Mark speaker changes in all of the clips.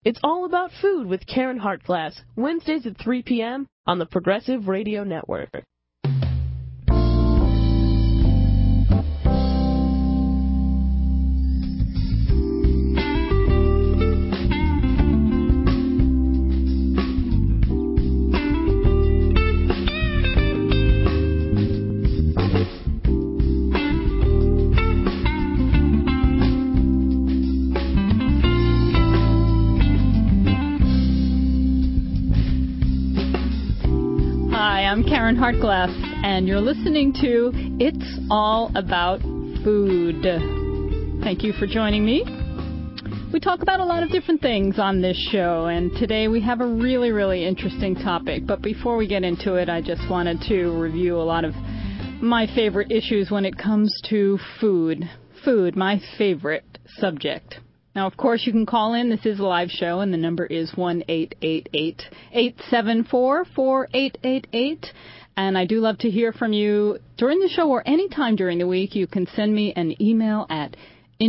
Speaker 1: It's all about food with Karen Hartglass, Wednesdays at 3 p.m. on the Progressive Radio Network.
Speaker 2: I'm Karen Hartglass, and you're listening to It's All About Food. Thank you for joining me. We talk about a lot of different things on this show, and today we have a really, really interesting topic. But before we get into it, I just wanted to review a lot of my favorite issues when it comes to food. Food, my favorite subject. Now, of course, you can call in. This is a live show, and the number is 1-888-874-4888. And I do love to hear from you during the show or any time during the week. You can send me an email at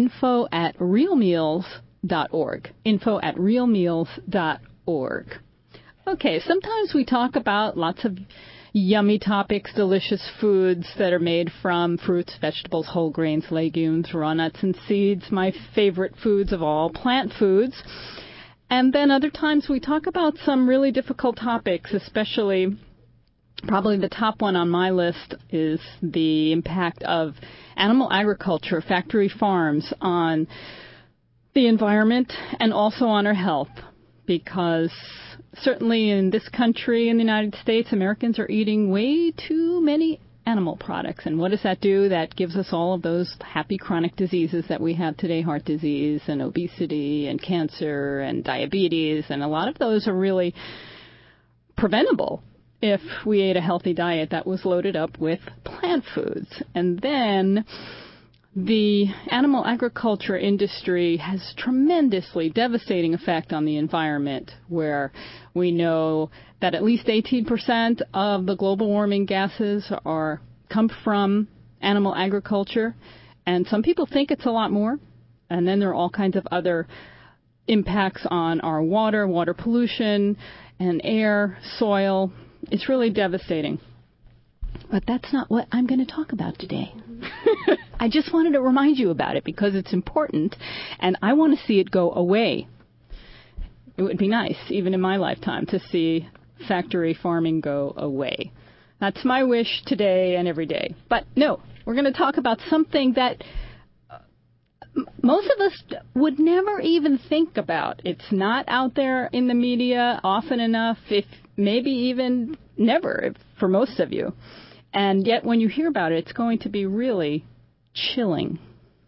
Speaker 2: info@realmeals.org. info@realmeals.org. Okay, sometimes we talk about lots of yummy topics, delicious foods that are made from fruits, vegetables, whole grains, legumes, raw nuts, and seeds, my favorite foods of all, plant foods. And then other times we talk about some really difficult topics, especially probably the top one on my list is the impact of animal agriculture, factory farms on the environment and also on our health, because certainly in this country, in the United States, Americans are eating way too many animal products. And what does that do? That gives us all of those happy chronic diseases that we have today, heart disease and obesity and cancer and diabetes. And a lot of those are really preventable if we ate a healthy diet that was loaded up with plant foods. And then the animal agriculture industry has tremendously devastating effect on the environment, where we know that at least 18% of the global warming gases come from animal agriculture. And some people think it's a lot more. And then there are all kinds of other impacts on our water pollution, and air, soil. It's really devastating. But that's not what I'm going to talk about today. I just wanted to remind you about it because it's important, and I want to see it go away. It would be nice, even in my lifetime, to see factory farming go away. That's my wish today and every day. But no, we're going to talk about something that most of us would never even think about. It's not out there in the media often enough, if maybe even never for most of you. And yet when you hear about it, it's going to be really chilling.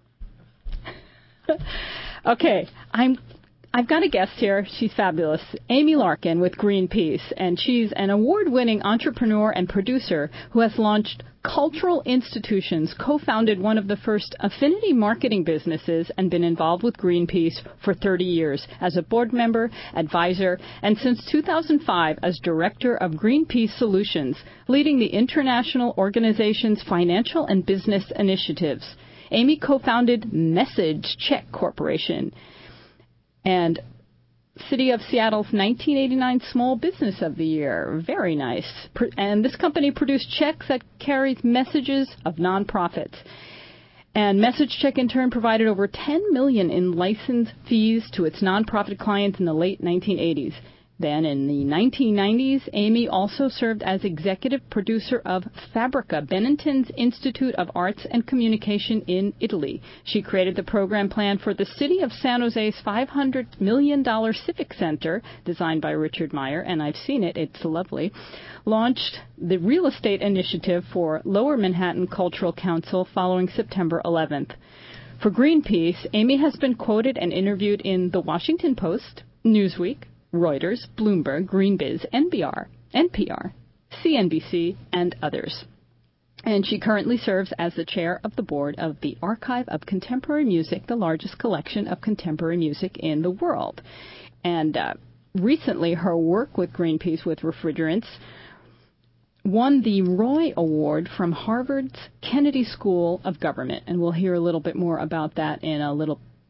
Speaker 2: Okay, I've got a guest here. She's fabulous. Amy Larkin with Greenpeace, and she's an award-winning entrepreneur and producer who has launched Cultural Institutions, co-founded one of the first affinity marketing businesses, and been involved with Greenpeace for 30 years as a board member, advisor, and since 2005 as director of Greenpeace Solutions, leading the international organization's financial and business initiatives. Amy co-founded Message Check Corporation and City of Seattle's 1989 Small Business of the Year. Very nice. And this company produced checks that carried messages of nonprofits. And Message Check, in turn, provided over $10 million in license fees to its nonprofit clients in the late 1980s. Then, in the 1990s, Amy also served as executive producer of Fabrica, Benetton's Institute of Arts and Communication in Italy. She created the program plan for the City of San Jose's $500 million Civic Center, designed by Richard Meyer, and I've seen it. It's lovely. Launched the real estate initiative for Lower Manhattan Cultural Council following September 11th. For Greenpeace, Amy has been quoted and interviewed in The Washington Post, Newsweek, Reuters, Bloomberg, GreenBiz, NPR, CNBC, and others. And she currently serves as the chair of the board of the Archive of Contemporary Music, the largest collection of contemporary music in the world. And recently, her work with Greenpeace with refrigerants won the Roy Award from Harvard's Kennedy School of Government. And we'll hear a little bit more about that in a little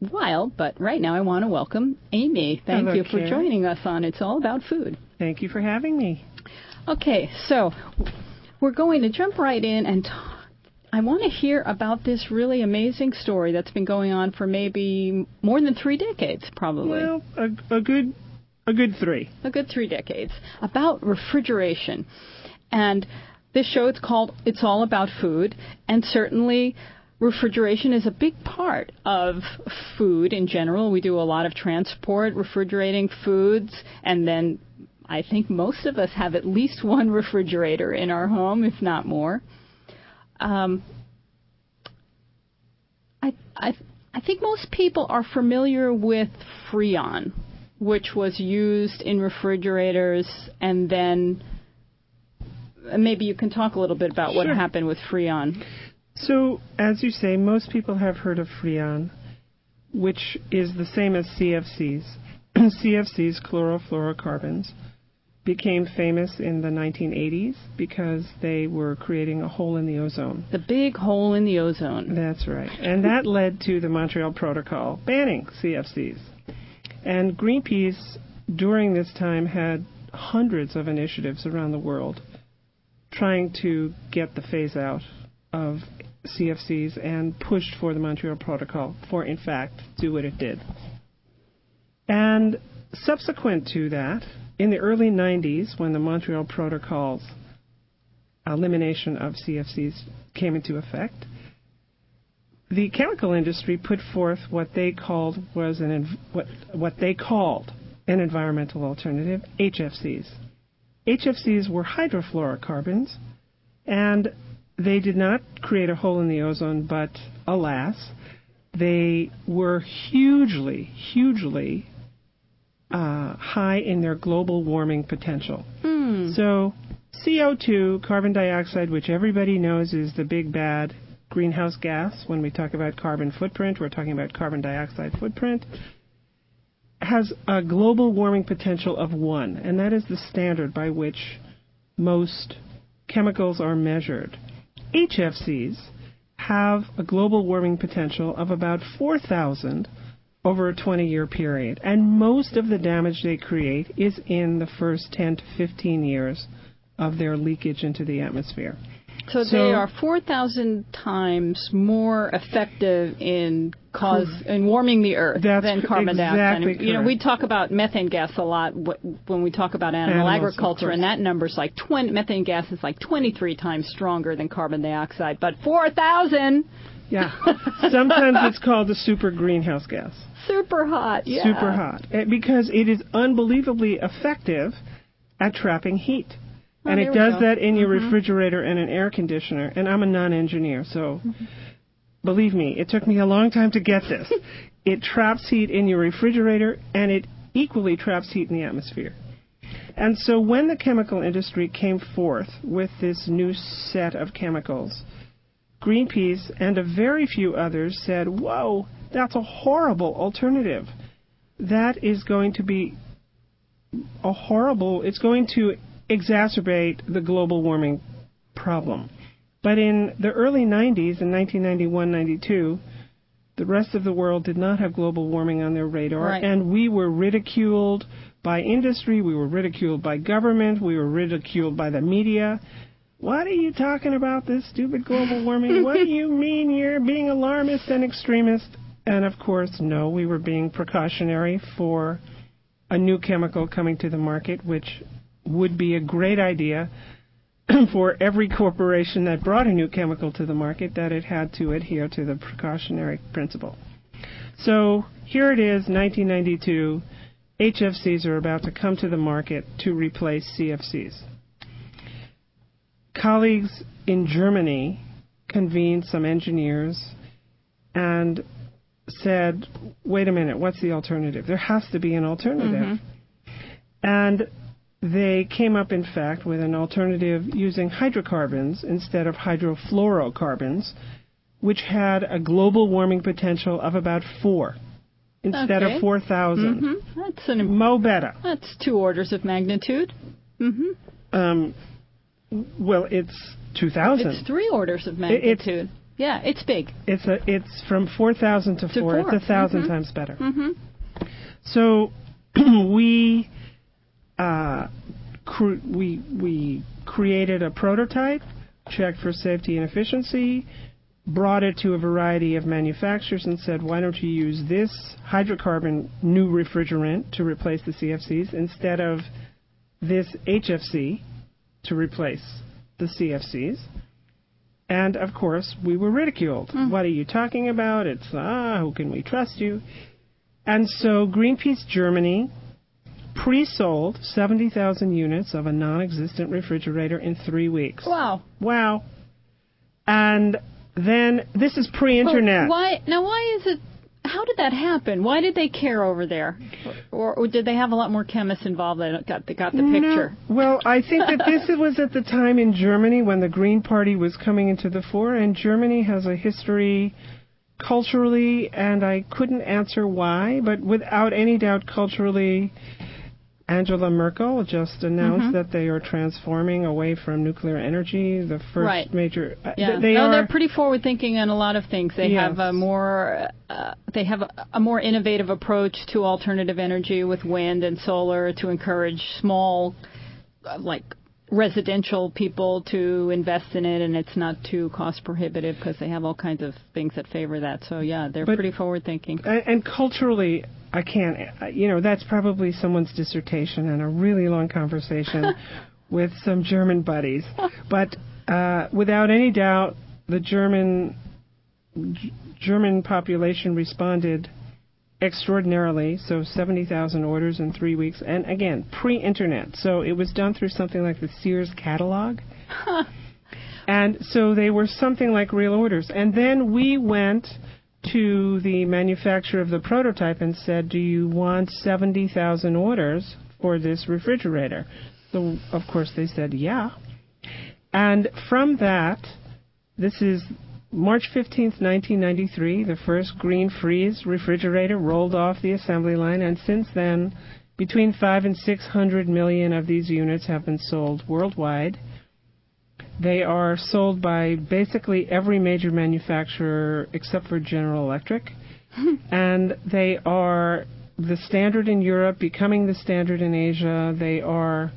Speaker 2: while, but right now I want to welcome Amy. Thank
Speaker 3: Hello,
Speaker 2: you for
Speaker 3: Karen.
Speaker 2: joining us on It's All About Food.
Speaker 3: Thank you for having me.
Speaker 2: Okay, so we're going to jump right in and I want to hear about this really amazing story that's been going on for maybe more than 3 decades, probably.
Speaker 3: Well, a good 3.
Speaker 2: A good 3 decades, about refrigeration. And this show, it's called It's All About Food, and certainly refrigeration is a big part of food in general. We do a lot of transport, refrigerating foods, and then I think most of us have at least one refrigerator in our home, if not more. I think most people are familiar with Freon, which was used in refrigerators, and then maybe you can talk a little bit about what happened with Freon.
Speaker 3: So, as you say, most people have heard of Freon, which is the same as CFCs. CFCs, chlorofluorocarbons, became famous in the 1980s because they were creating a hole in the ozone.
Speaker 2: The big hole in the ozone.
Speaker 3: That's right. And that led to the Montreal Protocol banning CFCs. And Greenpeace, during this time, had hundreds of initiatives around the world trying to get the phase out of CFCs and pushed for the Montreal Protocol for, in fact, do what it did. And subsequent to that, in the early 90s, when the Montreal Protocol's elimination of CFCs came into effect, the chemical industry put forth what they called an environmental alternative, HFCs. HFCs were hydrofluorocarbons, and they did not create a hole in the ozone, but alas, they were hugely high in their global warming potential. So CO2, carbon dioxide, which everybody knows is the big bad greenhouse gas. When we talk about carbon footprint, we're talking about carbon dioxide footprint, has a global warming potential of 1, and that is the standard by which most chemicals are measured. HFCs have a global warming potential of about 4,000 over a 20-year period, and most of the damage they create is in the first 10 to 15 years of their leakage into the atmosphere.
Speaker 2: So they are 4,000 times more effective in warming the earth than carbon dioxide.
Speaker 3: Correct.
Speaker 2: You know, we talk about methane gas a lot when we talk about animal agriculture, and that number's like methane gas is like 23 times stronger than carbon dioxide, but 4,000.
Speaker 3: Yeah. Sometimes it's called a super greenhouse gas.
Speaker 2: Super hot, yeah.
Speaker 3: Super hot. Because it is unbelievably effective at trapping heat. And it does that in your refrigerator and an air conditioner. And I'm a non-engineer, so believe me, it took me a long time to get this. It traps heat in your refrigerator, and it equally traps heat in the atmosphere. And so when the chemical industry came forth with this new set of chemicals, Greenpeace and a very few others said, whoa, that's a horrible alternative. That is going to be it's going to exacerbate the global warming problem. But in the early 90s, in 1991-92, the rest of the world did not have global warming on their radar, and we were ridiculed by industry, we were ridiculed by government, we were ridiculed by the media. What are you talking about, this stupid global warming? What do you mean you're being alarmist and extremist? And of course, no, we were being precautionary for a new chemical coming to the market, which would be a great idea for every corporation that brought a new chemical to the market, that it had to adhere to the precautionary principle. So here it is, 1992. HFCs are about to come to the market to replace CFCs. Colleagues in Germany convened some engineers and said, wait a minute, what's the alternative? There has to be an alternative. And they came up, in fact, with an alternative using hydrocarbons instead of hydrofluorocarbons, which had a global warming potential of about 4 instead of 4,000.
Speaker 2: That's
Speaker 3: Mo better.
Speaker 2: That's 2 orders of magnitude.
Speaker 3: Well, it's 2,000.
Speaker 2: It's 3 orders of magnitude. Yeah, it's big.
Speaker 3: It's from 4,000 to 4. It's 1,000 times better.
Speaker 2: Mm-hmm.
Speaker 3: So we created a prototype, checked for safety and efficiency, brought it to a variety of manufacturers and said, why don't you use this hydrocarbon new refrigerant to replace the CFCs instead of this HFC to replace the CFCs? And, of course, we were ridiculed. What are you talking about? It's, who can we trust you? And so Greenpeace Germany pre-sold 70,000 units of a non-existent refrigerator in 3 weeks.
Speaker 2: Wow.
Speaker 3: And then, this is pre-internet.
Speaker 2: Why is it, how did that happen? Why did they care over there? Or did they have a lot more chemists involved that got the picture?
Speaker 3: No. Well, I think that this was at the time in Germany when the Green Party was coming into the fore, and Germany has a history culturally, and I couldn't answer why, but without any doubt culturally, Angela Merkel just announced that they are transforming away from nuclear energy. The first major.
Speaker 2: They're pretty forward-thinking on a lot of things. They have a more innovative approach to alternative energy with wind and solar to encourage small, residential people to invest in it, and it's not too cost prohibitive because they have all kinds of things that favor that. So they're pretty forward-thinking.
Speaker 3: And culturally, I can't, that's probably someone's dissertation and a really long conversation with some German buddies. But without any doubt, the German population responded extraordinarily. So 70,000 orders in 3 weeks. And again, pre-internet. So it was done through something like the Sears catalog. And so they were something like real orders. And then we went to the manufacturer of the prototype and said, do you want 70,000 orders for this refrigerator? So, of course, they said, yeah. And from that, this is March 15th, 1993, the first Green Freeze refrigerator rolled off the assembly line, and since then, between 500 and 600 million of these units have been sold worldwide. They are sold by basically every major manufacturer except for General Electric. And they are the standard in Europe, becoming the standard in Asia. They are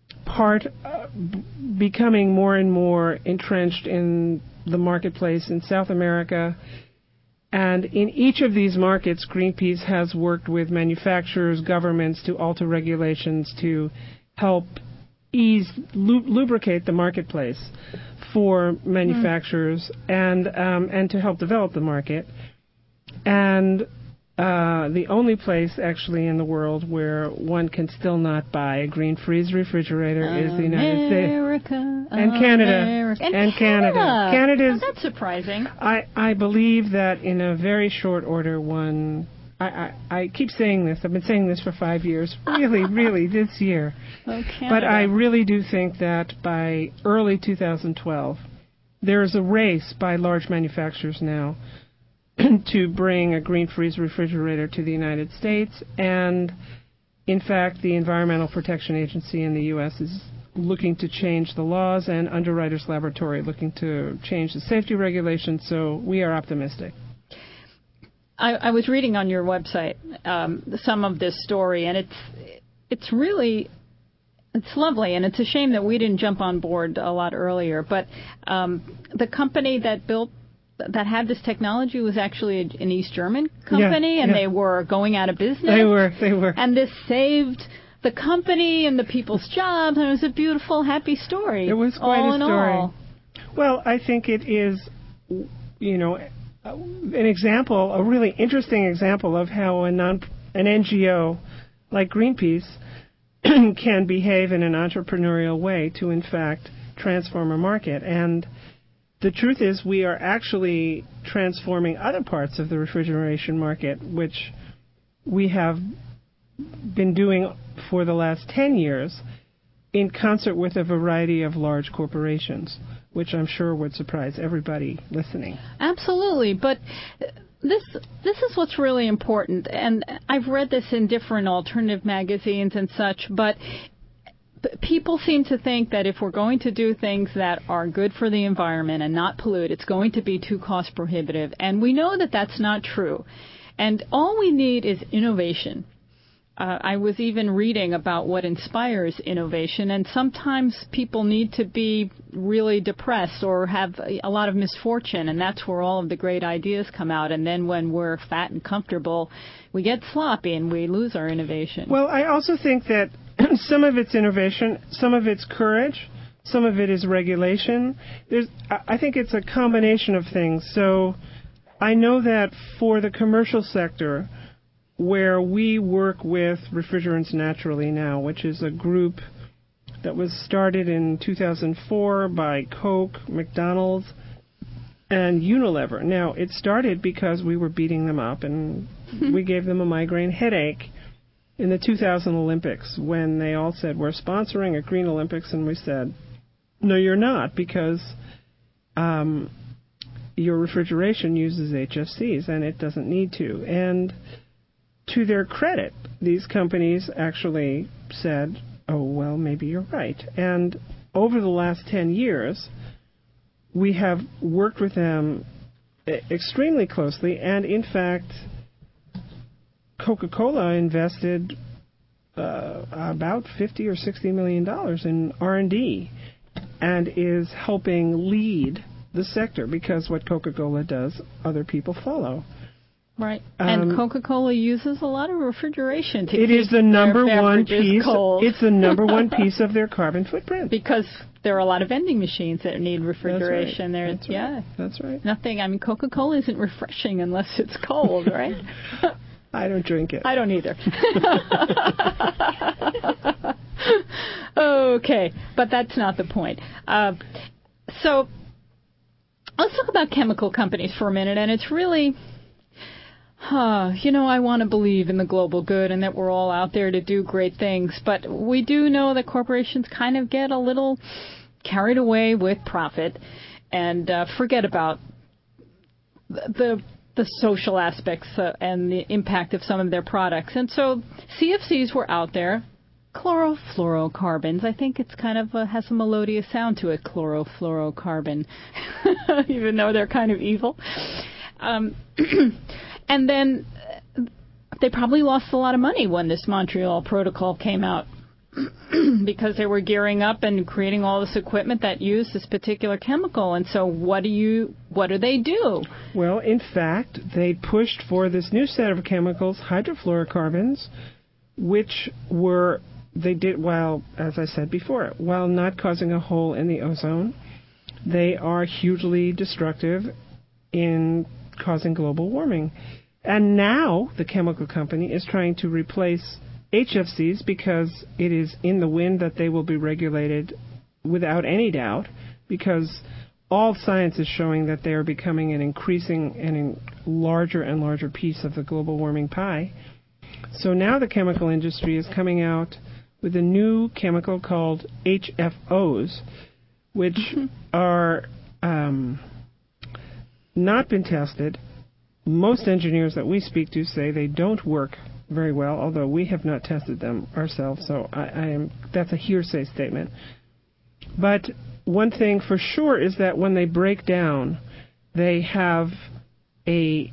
Speaker 3: becoming more and more entrenched in the marketplace in South America. And in each of these markets, Greenpeace has worked with manufacturers, governments to alter regulations to help lubricate the marketplace for manufacturers and to help develop the market. And the only place actually in the world where one can still not buy a Green Freeze refrigerator is the United States and Canada. And Canada. Canada's,
Speaker 2: that's surprising.
Speaker 3: I believe that in a very short order, I keep saying this. I've been saying this for 5 years. Really, this year. But I really do think that by early 2012, there is a race by large manufacturers now to bring a Green Freeze refrigerator to the United States. And, in fact, the Environmental Protection Agency in the U.S. is looking to change the laws, and Underwriters Laboratory looking to change the safety regulations. So we are optimistic.
Speaker 2: I was reading on your website some of this story, and it's really lovely, and it's a shame that we didn't jump on board a lot earlier. But the company that had this technology was actually an East German company, and they were going out of business.
Speaker 3: They were.
Speaker 2: And this saved the company and the people's jobs, and it was a beautiful, happy story.
Speaker 3: It was quite a story.
Speaker 2: All.
Speaker 3: Well, I think it is, an example, a really interesting example of how an NGO like Greenpeace can behave in an entrepreneurial way to, in fact, transform a market. And the truth is we are actually transforming other parts of the refrigeration market, which we have been doing for the last 10 years in concert with a variety of large corporations, which I'm sure would surprise everybody listening.
Speaker 2: Absolutely, but this is what's really important, and I've read this in different alternative magazines and such, but people seem to think that if we're going to do things that are good for the environment and not pollute, it's going to be too cost prohibitive. And we know that that's not true. And all we need is innovation. I was even reading about what inspires innovation, and sometimes people need to be really depressed or have a lot of misfortune, and that's where all of the great ideas come out. And then when we're fat and comfortable, we get sloppy and we lose our innovation.
Speaker 3: Well, I also think that some of it's innovation, some of it's courage, some of it is regulation. I think it's a combination of things. So I know that for the commercial sector, where we work with Refrigerants Naturally Now, which is a group that was started in 2004 by Coke, McDonald's, and Unilever. Now, it started because we were beating them up, and we gave them a migraine headache in the 2000 Olympics when they all said, we're sponsoring a Green Olympics, and we said, no, you're not, because your refrigeration uses HFCs, and it doesn't need to. And to their credit, these companies actually said, oh, well, maybe you're right. And over the last 10 years, we have worked with them extremely closely. And, in fact, Coca-Cola invested about $50 or $60 million in R&D and is helping lead the sector, because what Coca-Cola does, other people follow.
Speaker 2: Right, and Coca-Cola uses a lot of refrigeration to
Speaker 3: keep
Speaker 2: their beverages cold.
Speaker 3: It's the number one piece of their carbon footprint.
Speaker 2: Because there are a lot of vending machines that need refrigeration.
Speaker 3: That's right. That's right.
Speaker 2: Nothing. I mean, Coca-Cola isn't refreshing unless it's cold, right?
Speaker 3: I don't drink it.
Speaker 2: I don't either. Okay, but that's not the point. So let's talk about chemical companies for a minute, and it's really... I want to believe in the global good and that we're all out there to do great things, but we do know that corporations kind of get a little carried away with profit and forget about the social aspects and the impact of some of their products. And so CFCs were out there. Chlorofluorocarbons. I think it's kind of has a melodious sound to it, chlorofluorocarbon, even though they're kind of evil. And then they probably lost a lot of money when this Montreal Protocol came out because they were gearing up and creating all this equipment that used this particular chemical. And so what do they do?
Speaker 3: Well, in fact, they pushed for this new set of chemicals, hydrofluorocarbons, which while, as I said before, while not causing a hole in the ozone, they are hugely destructive in causing global warming. And now the chemical company is trying to replace HFCs because it is in the wind that they will be regulated without any doubt, because all science is showing that they are becoming an increasing and larger and larger piece of the global warming pie. So now the chemical industry is coming out with a new chemical called HFOs, which are not been tested. Most engineers that we speak to say they don't work very well, although we have not tested them ourselves, so that's a hearsay statement. But one thing for sure is that when they break down, they have a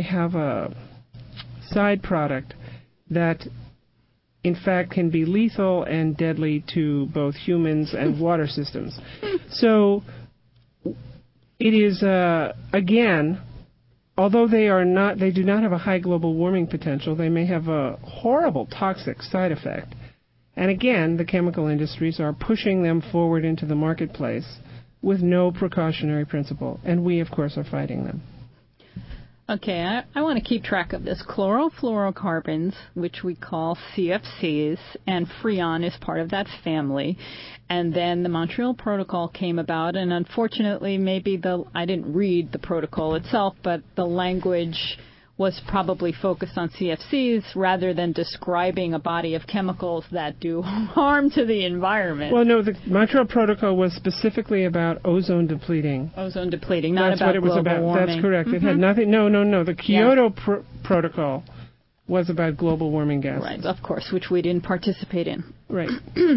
Speaker 3: side product that in fact can be lethal and deadly to both humans and water systems. So it is again, although they do not have a high global warming potential, they may have a horrible toxic side effect. And again, the chemical industries are pushing them forward into the marketplace with no precautionary principle. And we, of course, are fighting them.
Speaker 2: Okay, I want to keep track of this. Chlorofluorocarbons, which we call CFCs, and Freon is part of that family. And then the Montreal Protocol came about, and unfortunately, I didn't read the protocol itself, but the language was probably focused on CFCs rather than describing a body of chemicals that do harm to the environment.
Speaker 3: Well, no, the Montreal Protocol was specifically about ozone depleting.
Speaker 2: Ozone depleting, not
Speaker 3: That's
Speaker 2: about
Speaker 3: what it was
Speaker 2: global
Speaker 3: about.
Speaker 2: warming.
Speaker 3: That's correct. It had nothing. No. The Kyoto Protocol was about global warming gases.
Speaker 2: Right, of course, which we didn't participate in.
Speaker 3: Right.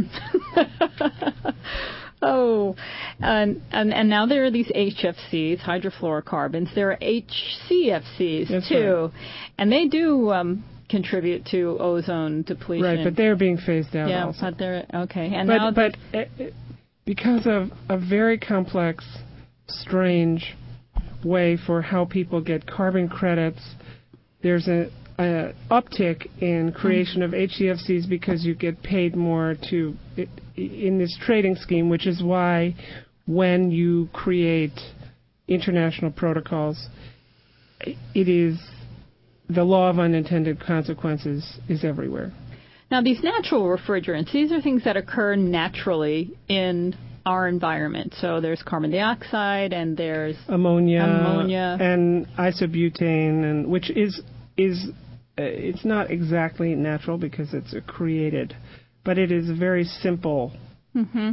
Speaker 2: Oh, and now there are these HFCs, hydrofluorocarbons. There are HCFCs
Speaker 3: That's
Speaker 2: too, and they do contribute to ozone depletion.
Speaker 3: Right, but they're being phased out also.
Speaker 2: Yeah, but they're okay. And
Speaker 3: but because of a very complex, strange way for how people get carbon credits, there's a uptick in creation of HCFCs because you get paid more in this trading scheme, which is why when you create international protocols, it is the law of unintended consequences is everywhere.
Speaker 2: Now, these natural refrigerants, these are things that occur naturally in our environment. So there's carbon dioxide and there's
Speaker 3: ammonia and isobutane, and which is it's not exactly natural because it's created, but it is a very simple,
Speaker 2: and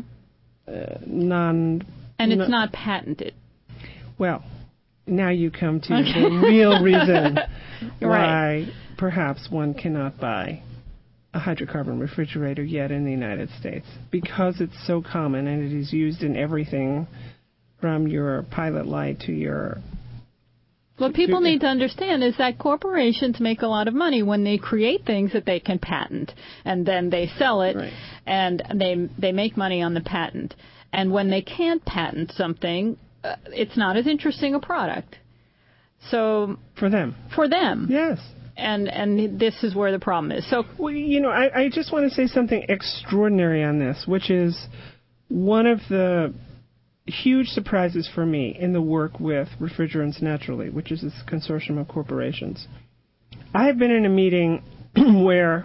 Speaker 2: it's not patented.
Speaker 3: Well, now you come to the real reason why perhaps one cannot buy a hydrocarbon refrigerator yet in the United States, because it's so common and it is used in everything from your Pilot Light to your...
Speaker 2: What people need to understand is that corporations make a lot of money when they create things that they can patent, and then they sell it, and they make money on the patent. And when they can't patent something, it's not as interesting a product. So for them,
Speaker 3: yes.
Speaker 2: And this is where the problem is. So,
Speaker 3: well, I just want to say something extraordinary on this, which is one of the huge surprises for me in the work with Refrigerants Naturally, which is this consortium of corporations. I have been in a meeting where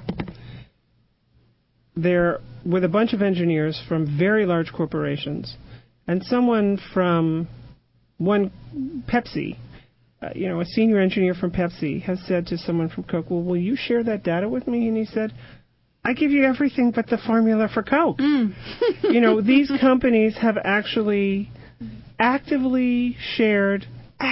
Speaker 3: there with a bunch of engineers from very large corporations and someone from Pepsi, a senior engineer from Pepsi has said to someone from Coke, well, will you share that data with me? And he said, I give you everything but the formula for Coke. These companies have actually actively shared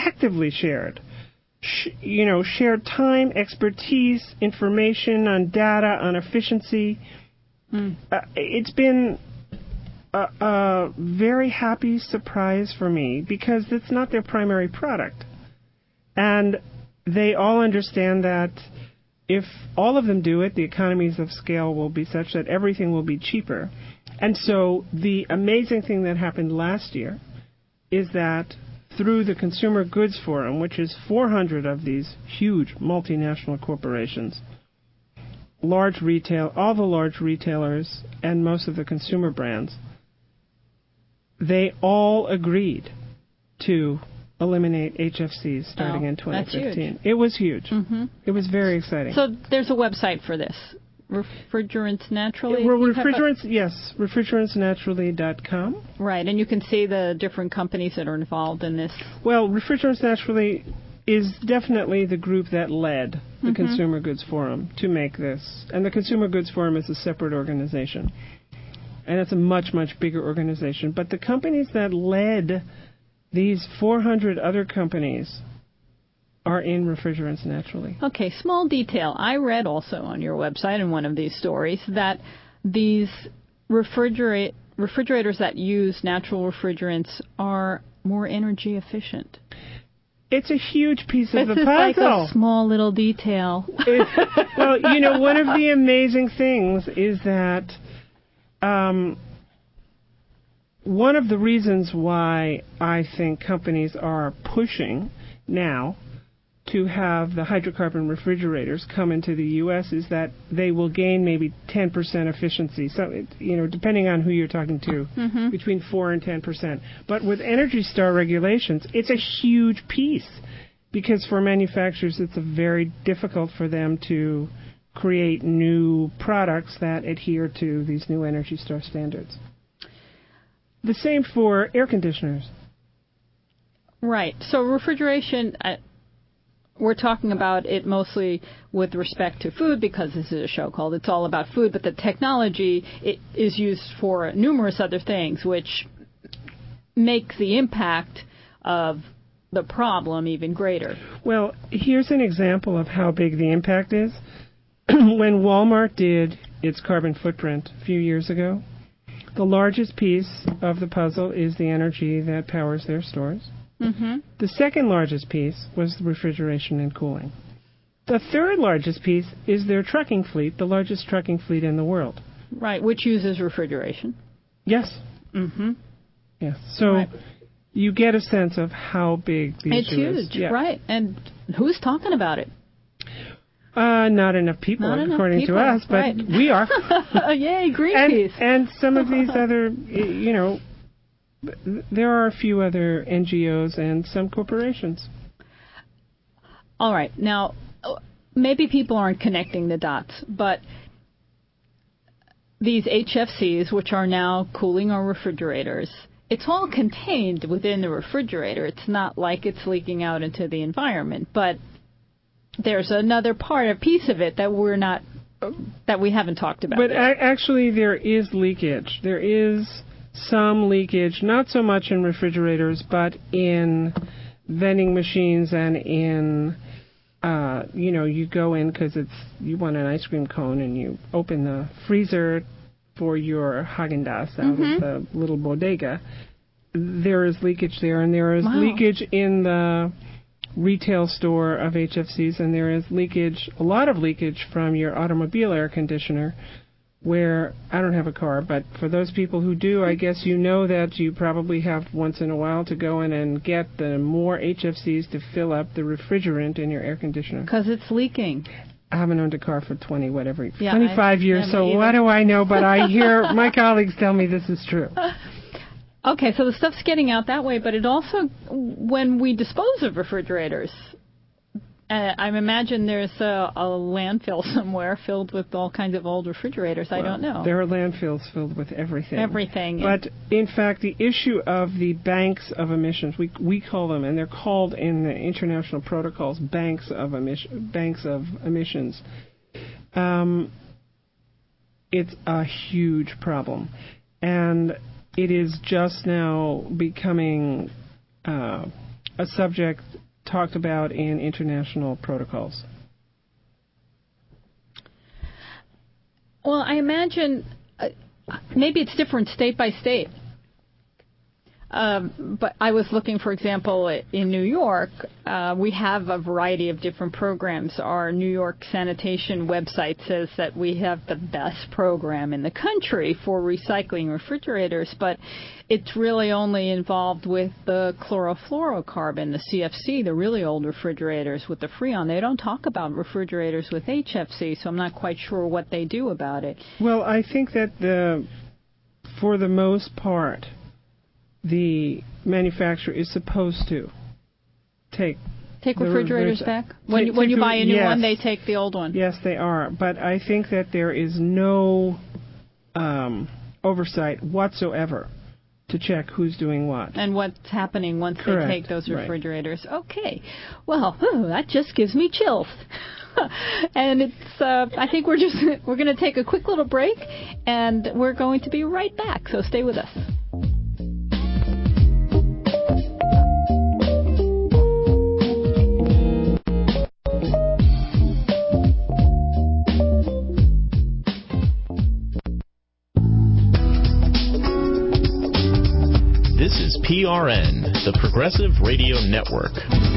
Speaker 3: shared time, expertise, information on data, on efficiency. It's been a very happy surprise for me because it's not their primary product. And they all understand that if all of them do it, the economies of scale will be such that everything will be cheaper. And so the amazing thing that happened last year is that through the Consumer Goods Forum, which is 400 of these huge multinational corporations, all the large retailers and most of the consumer brands, they all agreed to eliminate HFCs starting in 2015.
Speaker 2: That's huge.
Speaker 3: It was huge. Mm-hmm. It was very exciting.
Speaker 2: So there's a website for this, Refrigerants Naturally?
Speaker 3: refrigerantsnaturally.com.
Speaker 2: Right, and you can see the different companies that are involved in this.
Speaker 3: Well, Refrigerants Naturally is definitely the group that led the Consumer Goods Forum to make this. And the Consumer Goods Forum is a separate organization. And it's a much, much bigger organization. But the companies that led these 400 other companies are in Refrigerants Naturally.
Speaker 2: Okay, small detail. I read also on your website in one of these stories that these refrigerators that use natural refrigerants are more energy efficient.
Speaker 3: It's a huge piece of the puzzle.
Speaker 2: This is like a small little detail.
Speaker 3: Well, one of the amazing things is that one of the reasons why I think companies are pushing now to have the hydrocarbon refrigerators come into the U.S. is that they will gain maybe 10% efficiency. So, depending on who you're talking to, between 4 and 10%. But with Energy Star regulations, it's a huge piece because for manufacturers, it's very difficult for them to create new products that adhere to these new Energy Star standards. The same for air conditioners.
Speaker 2: Right. So refrigeration, we're talking about it mostly with respect to food because this is a show called It's All About Food, but the technology is used for numerous other things, which make the impact of the problem even greater.
Speaker 3: Well, here's an example of how big the impact is. When Walmart did its carbon footprint a few years ago. The largest piece of the puzzle is the energy that powers their stores.
Speaker 2: Mm-hmm.
Speaker 3: The second largest piece was the refrigeration and cooling. The third largest piece is their trucking fleet, the largest trucking fleet in the world.
Speaker 2: Right, which uses refrigeration.
Speaker 3: Yes.
Speaker 2: Mm-hmm.
Speaker 3: Yes. So you get a sense of how big the issue is.
Speaker 2: It's huge, right. And who's talking about it?
Speaker 3: Not enough people, according to us, but we are.
Speaker 2: Yay, Greenpeace.
Speaker 3: And some of these other, there are a few other NGOs and some corporations.
Speaker 2: All right. Now, maybe people aren't connecting the dots, but these HFCs, which are now cooling our refrigerators, it's all contained within the refrigerator. It's not like it's leaking out into the environment, but there's another piece of it that we haven't talked about.
Speaker 3: But
Speaker 2: yet.
Speaker 3: Actually, there is leakage. There is some leakage, not so much in refrigerators, but in vending machines and in, you go in because you want an ice cream cone and you open the freezer for your Häagen-Dazs out of the little bodega. There is leakage there, and there is leakage in the retail store of HFCs, and there is a lot of leakage from your automobile air conditioner, where I don't have a car, but for those people who do, I guess you know that you probably have once in a while to go in and get the more HFCs to fill up the refrigerant in your air conditioner.
Speaker 2: Because it's leaking.
Speaker 3: I haven't owned a car for 25 years, so what do I know? But I hear my colleagues tell me this is true.
Speaker 2: Okay, so the stuff's getting out that way, but it also, when we dispose of refrigerators, I imagine there's a landfill somewhere filled with all kinds of old refrigerators. I don't know.
Speaker 3: There are landfills filled with everything.
Speaker 2: Everything.
Speaker 3: But, in fact, the issue of the banks of emissions, we call them, and they're called in the international protocols, banks of emissions. It's a huge problem. And it is just now becoming a subject talked about in international protocols.
Speaker 2: Well, I imagine maybe it's different state by state. But I was looking, for example, in New York, we have a variety of different programs. Our New York sanitation website says that we have the best program in the country for recycling refrigerators, but it's really only involved with the chlorofluorocarbon, the CFC, the really old refrigerators with the Freon. They don't talk about refrigerators with HFC, so I'm not quite sure what they do about it.
Speaker 3: Well, I think that for the most part, the manufacturer is supposed to take
Speaker 2: refrigerators back? When you buy a new one, they take the old one?
Speaker 3: Yes, they are. But I think that there is no oversight whatsoever to check who's doing what.
Speaker 2: And what's happening once
Speaker 3: Correct.
Speaker 2: they take those refrigerators. Right. Okay. Well, that just gives me chills. And it's I think we're going to take a quick little break, and we're going to be right back. So stay with us.
Speaker 4: This is PRN, the Progressive Radio Network.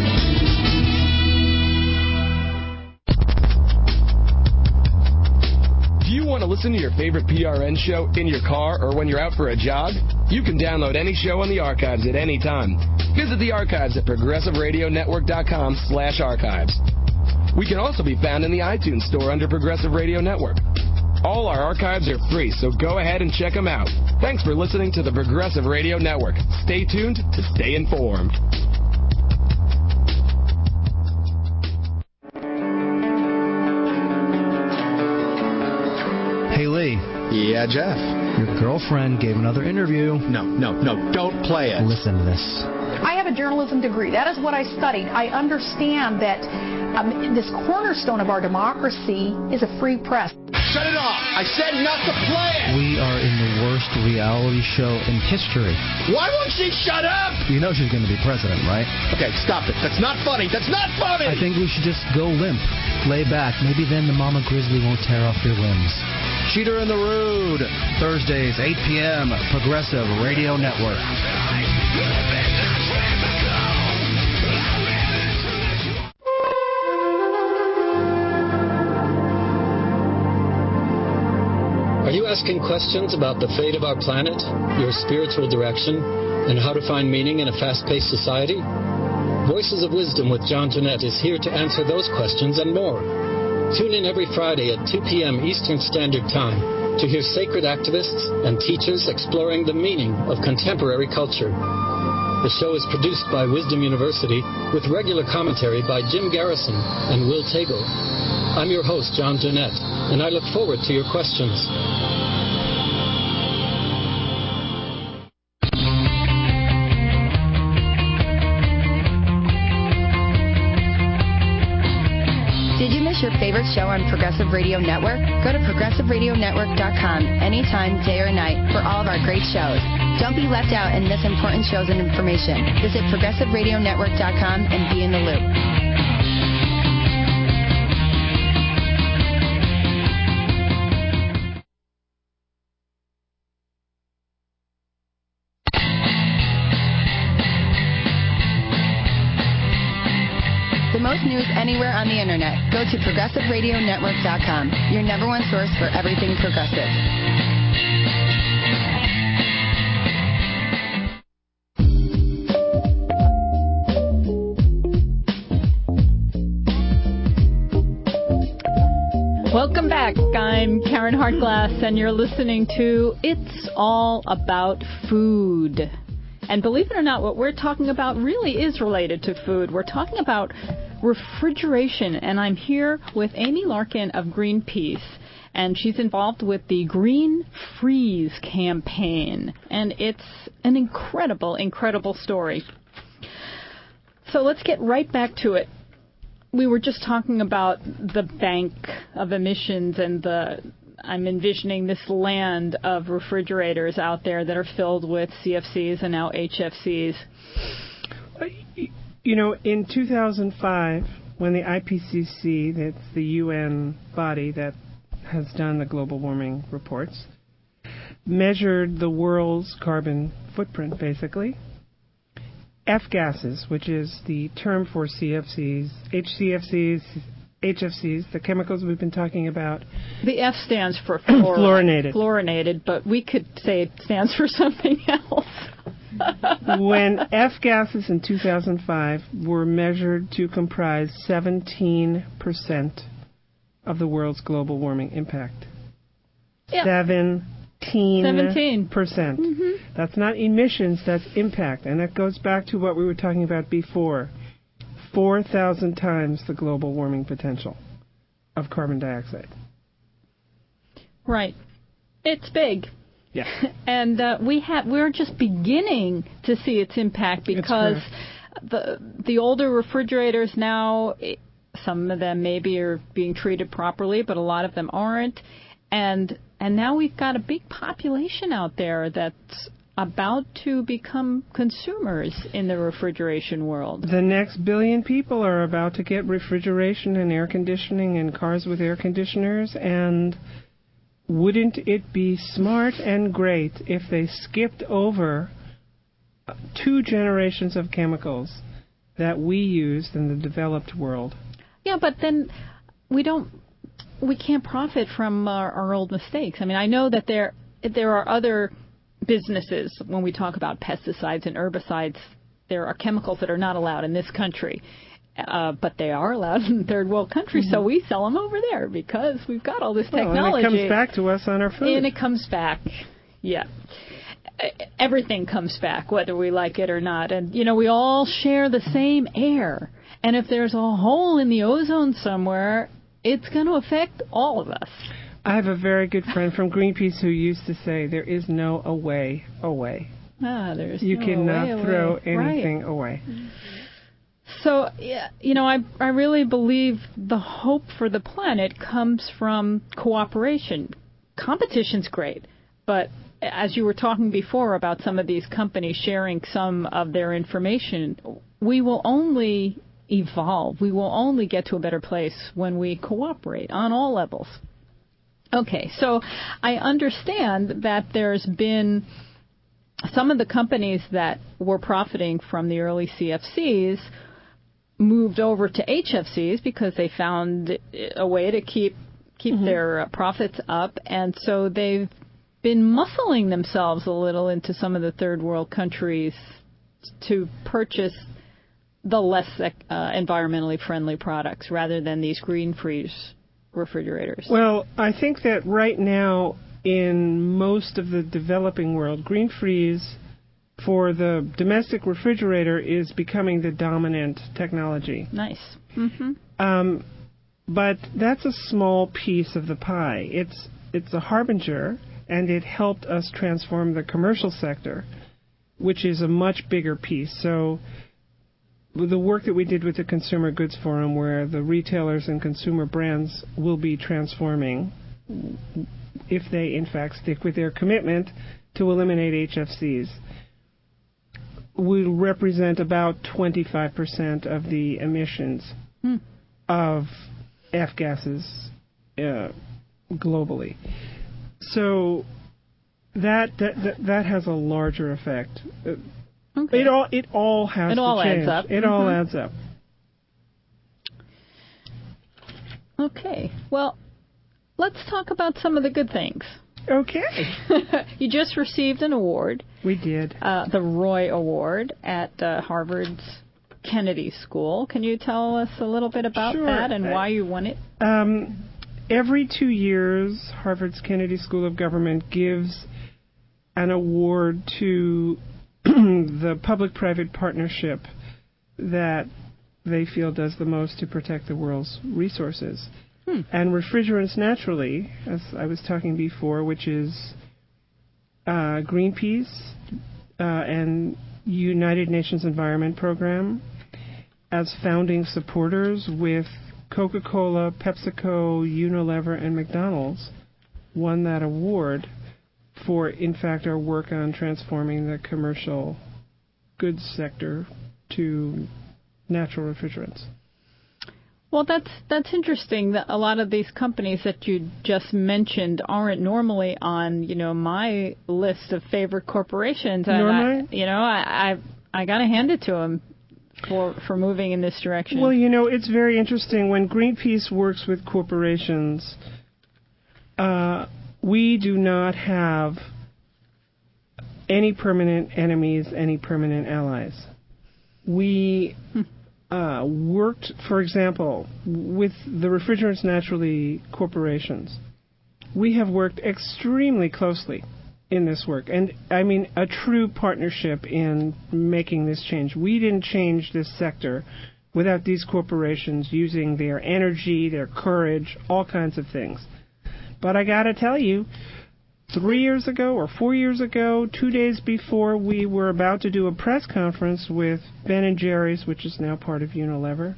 Speaker 5: Do you want to listen to your favorite PRN show in your car or when you're out for a jog? You can download any show on the archives at any time. Visit the archives at progressiveradionetwork.com/archives. We can also be found in the iTunes store under Progressive Radio Network. All our archives are free, so go ahead and check them out. Thanks for listening to the Progressive Radio Network. Stay tuned to stay informed.
Speaker 6: Hey, Lee.
Speaker 7: Yeah, Jeff?
Speaker 6: Your girlfriend gave another interview.
Speaker 7: No, don't play it.
Speaker 6: Listen to this.
Speaker 8: I have a journalism degree. That is what I studied. I understand that this cornerstone of our democracy is a free press.
Speaker 7: Shut it off! I said not to play it!
Speaker 6: We are in the worst reality show in history.
Speaker 7: Why won't she shut up?
Speaker 6: You know she's going to be president, right?
Speaker 7: Okay, stop it. That's not funny. That's not funny!
Speaker 6: I think we should just go limp. Lay back. Maybe then the mama grizzly won't tear off your limbs. Sheeter and the Rude, Thursdays, 8 p.m., Progressive Radio Network.
Speaker 9: Are you asking questions about the fate of our planet, your spiritual direction, and how to find meaning in a fast-paced society? Voices of Wisdom with John Jeanette is here to answer those questions and more. Tune in every Friday at 2 p.m. Eastern Standard Time to hear sacred activists and teachers exploring the meaning of contemporary culture. The show is produced by Wisdom University with regular commentary by Jim Garrison and Will Tagle. I'm your host, John Jeanette, and I look forward to your questions.
Speaker 10: Did you miss your favorite show on Progressive Radio Network? Go to ProgressiveRadioNetwork.com anytime, day or night, for all of our great shows. Don't be left out and miss important shows and information. Visit ProgressiveRadioNetwork.com and be in the loop. Most news anywhere on the internet. Go to ProgressiveRadioNetwork.com, your number one source for everything progressive.
Speaker 2: Welcome back. I'm Karen Hartglass, and you're listening to It's All About Food. And believe it or not, what we're talking about really is related to food. We're talking about refrigeration, and I'm here with Amy Larkin of Greenpeace, and she's involved with the Green Freeze campaign, and it's an incredible, incredible story. So let's get right back to it. We were just talking about the bank of emissions and I'm envisioning this land of refrigerators out there that are filled with CFCs and now HFCs.
Speaker 3: You know, in 2005, when the IPCC, that's the UN body that has done the global warming reports, measured the world's carbon footprint, basically, F-gases, which is the term for CFCs, HCFCs, HFCs, the chemicals we've been talking about.
Speaker 2: The F stands for
Speaker 3: fluorinated.
Speaker 2: Fluorinated, but we could say it stands for something else.
Speaker 3: When F-gases in 2005 were measured to comprise 17% of the world's global warming impact. Yeah. 17%. Mm-hmm. That's not emissions, that's impact. And that goes back to what we were talking about before. 4,000 times the global warming potential of carbon dioxide.
Speaker 2: Right. It's big.
Speaker 3: Yeah.
Speaker 2: And we're just beginning to see its impact because the older refrigerators now, some of them maybe are being treated properly, but a lot of them aren't. And now we've got a big population out there that's about to become consumers in the refrigeration world.
Speaker 3: The next billion people are about to get refrigeration and air conditioning and cars with air conditioners, and wouldn't it be smart and great if they skipped over 2 generations of chemicals that we used in the developed world?
Speaker 2: Yeah, but then we can't profit from our old mistakes. I mean, I know that there are other businesses, when we talk about pesticides and herbicides, there are chemicals that are not allowed in this country. But they are allowed in third world countries, so we sell them over there because we've got all this technology.
Speaker 3: And it comes back to us on our food.
Speaker 2: And it comes back, yeah. Everything comes back, whether we like it or not. And, we all share the same air. And if there's a hole in the ozone somewhere, it's going to affect all of us.
Speaker 3: I have a very good friend from Greenpeace who used to say, there is no away. You cannot throw anything away.
Speaker 2: So, I really believe the hope for the planet comes from cooperation. Competition's great, but as you were talking before about some of these companies sharing some of their information, we will only evolve. We will only get to a better place when we cooperate on all levels. Okay, so I understand that there's been some of the companies that were profiting from the early CFCs moved over to HFCs because they found a way to keep their profits up, and so they've been muscling themselves a little into some of the third world countries to purchase the less environmentally friendly products rather than these green freeze refrigerators.
Speaker 3: Well, I think that right now in most of the developing world, green freeze for the domestic refrigerator is becoming the dominant technology.
Speaker 2: Nice.
Speaker 3: But that's a small piece of the pie. It's a harbinger, and it helped us transform the commercial sector, which is a much bigger piece. So the work that we did with the Consumer Goods Forum, where the retailers and consumer brands will be transforming if they, in fact, stick with their commitment to eliminate HFCs, will represent about 25% of the emissions of F-gases globally. So that has a larger effect.
Speaker 2: Okay.
Speaker 3: It all has to change.
Speaker 2: Adds up.
Speaker 3: It all adds up.
Speaker 2: Okay. Well, let's talk about some of the good things.
Speaker 3: Okay.
Speaker 2: You just received an award.
Speaker 3: We did.
Speaker 2: The Roy Award at Harvard's Kennedy School. Can you tell us a little bit about that and why you won it?
Speaker 3: Every 2 years, Harvard's Kennedy School of Government gives an award to the public-private partnership that they feel does the most to protect the world's resources. And Refrigerants Naturally, as I was talking before, which is Greenpeace and United Nations Environment Program, as founding supporters with Coca-Cola, PepsiCo, Unilever, and McDonald's, won that award for, in fact, our work on transforming the commercial goods sector to natural refrigerants.
Speaker 2: Well, that's interesting that a lot of these companies that you just mentioned aren't normally on, my list of favorite corporations.
Speaker 3: Normally?
Speaker 2: I got to hand it to them for moving in this direction.
Speaker 3: Well, it's very interesting. When Greenpeace works with corporations, we do not have any permanent enemies, any permanent allies. We worked, for example, with the Refrigerants Naturally corporations. We have worked extremely closely in this work, and I mean a true partnership in making this change. We didn't change this sector without these corporations using their energy, their courage, all kinds of things. But I got to tell you, 3 years ago or 4 years ago, 2 days before we were about to do a press conference with Ben & Jerry's, which is now part of Unilever,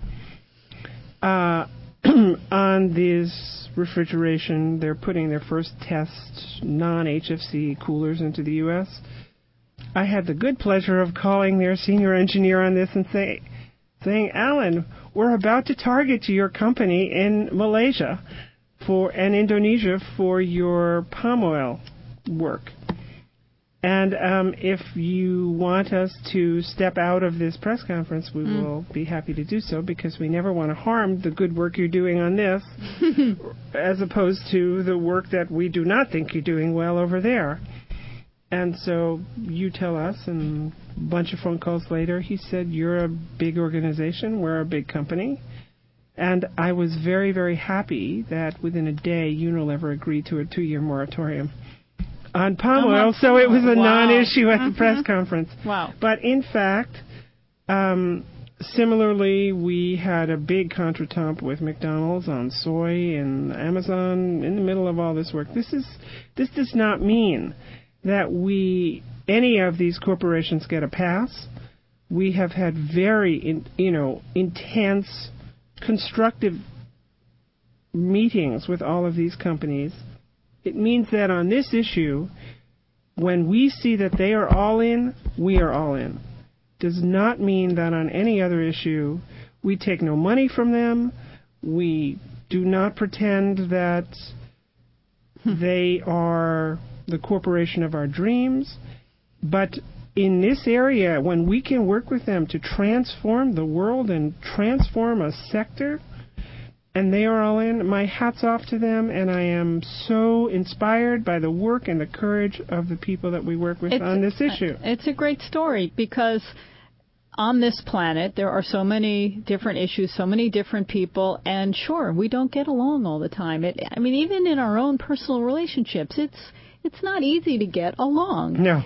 Speaker 3: on this refrigeration, they're putting their first test non-HFC coolers into the U.S. I had the good pleasure of calling their senior engineer on this and saying, Alan, we're about to target your company in Malaysia and Indonesia for your palm oil work. And if you want us to step out of this press conference, we will be happy to do so, because we never want to harm the good work you're doing on this, as opposed to the work that we do not think you're doing well over there. And so you tell us, and a bunch of phone calls later, he said, you're a big organization, we're a big company. And I was very, very happy that within a day, Unilever agreed to a 2-year moratorium on palm oil, so it was a non-issue at the press conference.
Speaker 2: Wow.
Speaker 3: But in fact, similarly, we had a big contretemps with McDonald's on soy and Amazon in the middle of all this work. This does not mean that any of these corporations get a pass. We have had very, intense, constructive meetings with all of these companies. It means that on this issue, when we see that they are all in, we are all in. Does not mean that on any other issue we take no money from them. We do not pretend that They are the corporation of our dreams. But in this area, when we can work with them to transform the world and transform a sector, and they are all in, my hat's off to them, and I am so inspired by the work and the courage of the people that we work with on this issue.
Speaker 2: It's a great story because on this planet there are so many different issues, so many different people, and sure, we don't get along all the time. Even in our own personal relationships, it's not easy to get along.
Speaker 3: No.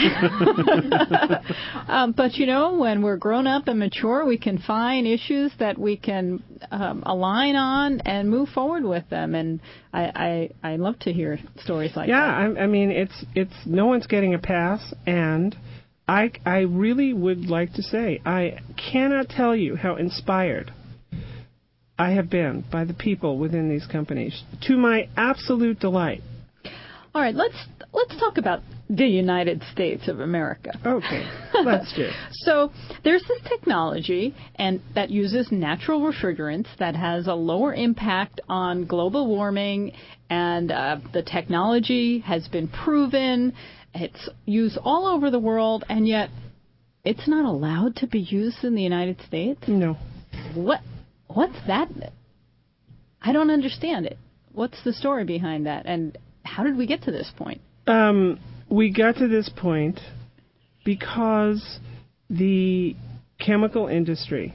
Speaker 2: But, when we're grown up and mature, we can find issues that we can align on and move forward with them. And I love to hear stories like that.
Speaker 3: Yeah, it's no one's getting a pass. And I really would like to say, I cannot tell you how inspired I have been by the people within these companies, to my absolute delight.
Speaker 2: All right, let's talk about the United States of America.
Speaker 3: Okay, let's do.
Speaker 2: So there's this technology and that uses natural refrigerants that has a lower impact on global warming, and the technology has been proven. It's used all over the world, and yet it's not allowed to be used in the United States?
Speaker 3: No.
Speaker 2: What's that? I don't understand it. What's the story behind that? And how did we get to this point?
Speaker 3: We got to this point because the chemical industry,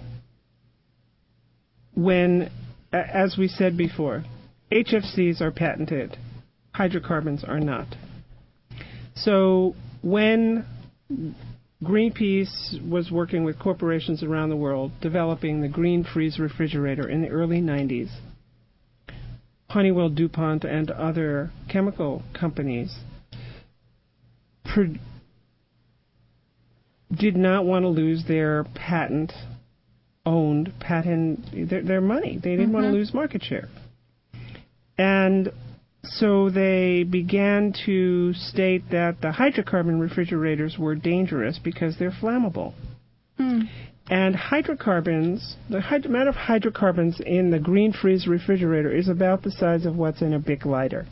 Speaker 3: when, as we said before, HFCs are patented, hydrocarbons are not. So when Greenpeace was working with corporations around the world developing the Green Freeze refrigerator in the early 90s, Honeywell, DuPont, and other chemical companies did not want to lose their patent their money. They didn't want to lose market share. And so they began to state that the hydrocarbon refrigerators were dangerous because they're flammable. And hydrocarbons, the amount of hydrocarbons in the Green Freeze refrigerator is about the size of what's in a Bic lighter.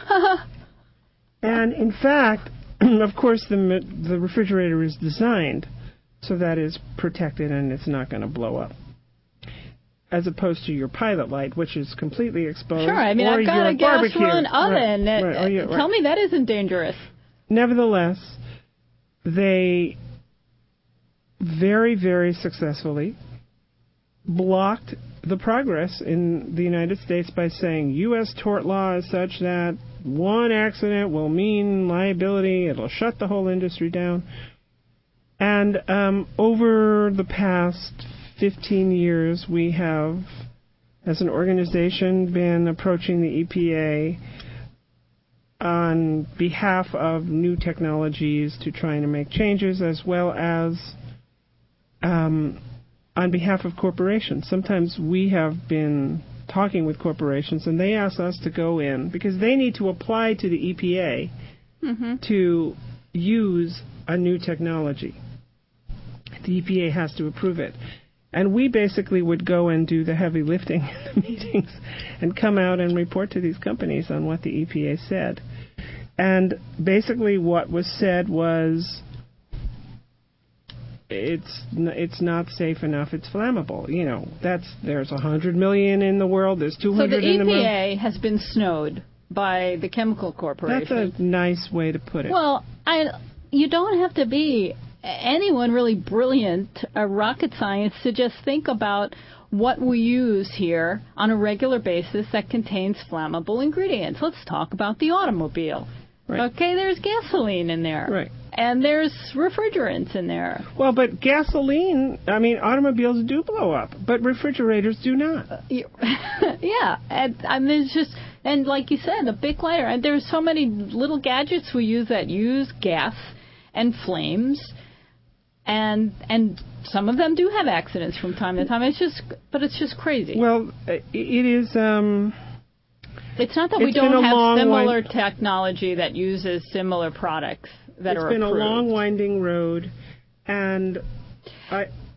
Speaker 3: And in fact, of course, the refrigerator is designed so that it's protected and it's not going to blow up, as opposed to your pilot light, which is completely exposed.
Speaker 2: Sure, I've got a gas-run oven.
Speaker 3: Right.
Speaker 2: Tell me that isn't dangerous.
Speaker 3: Nevertheless, they very, very successfully blocked the progress in the United States by saying U.S. tort law is such that one accident will mean liability. It'll shut the whole industry down. And over the past 15 years, we have, as an organization, been approaching the EPA on behalf of new technologies to trying to make changes, as well as on behalf of corporations. Sometimes we have been talking with corporations, and they ask us to go in because they need to apply to the EPA to use a new technology. The EPA has to approve it. And we basically would go and do the heavy lifting in the meetings and come out and report to these companies on what the EPA said. And basically what was said was, it's not safe enough, it's flammable. There's 100 million in the world, there's 200 in the world.
Speaker 2: So the EPA has been snowed by the chemical corporation.
Speaker 3: That's a nice way to put it.
Speaker 2: Well, you don't have to be anyone really brilliant, rocket science, to just think about what we use here on a regular basis that contains flammable ingredients. Let's talk about the automobile.
Speaker 3: Right.
Speaker 2: Okay, there's gasoline in there.
Speaker 3: Right.
Speaker 2: And there's refrigerants in there.
Speaker 3: Well, but gasoline, automobiles do blow up, but refrigerators do not.
Speaker 2: Yeah, and like you said, the Bic lighter, and there's so many little gadgets we use that use gas and flames, and some of them do have accidents from time to time. It's just crazy.
Speaker 3: Well, it is.
Speaker 2: It's not that we don't have similar technology that uses similar products that are approved.
Speaker 3: It's been a long, winding road, and